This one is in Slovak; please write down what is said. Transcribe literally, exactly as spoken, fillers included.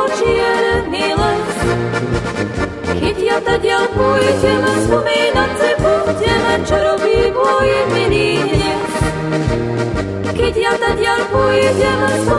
čierny les. Keď ja tadiaľ pôjdem, spomínať si budem, čo robí môj milý dnes. Keď ja tadiaľ pôjdem, spomínať